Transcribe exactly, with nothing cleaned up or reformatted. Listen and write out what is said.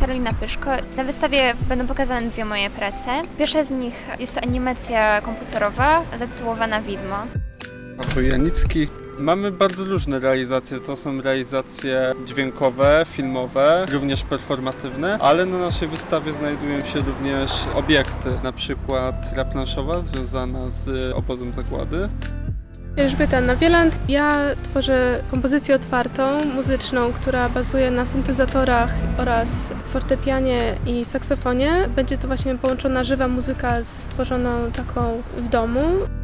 Karolina Pyszko. Na wystawie będą pokazane dwie moje prace. Pierwsza z nich jest to animacja komputerowa zatytułowana Widmo. Paweł Janicki. Mamy bardzo różne realizacje, to są realizacje dźwiękowe, filmowe, również performatywne, ale na naszej wystawie znajdują się również obiekty, na przykład gra planszowa związana z obozem zagłady. Elżbieta Nawieland. Ja tworzę kompozycję otwartą, muzyczną, która bazuje na syntezatorach oraz fortepianie i saksofonie. Będzie to właśnie połączona żywa muzyka z stworzoną taką w domu.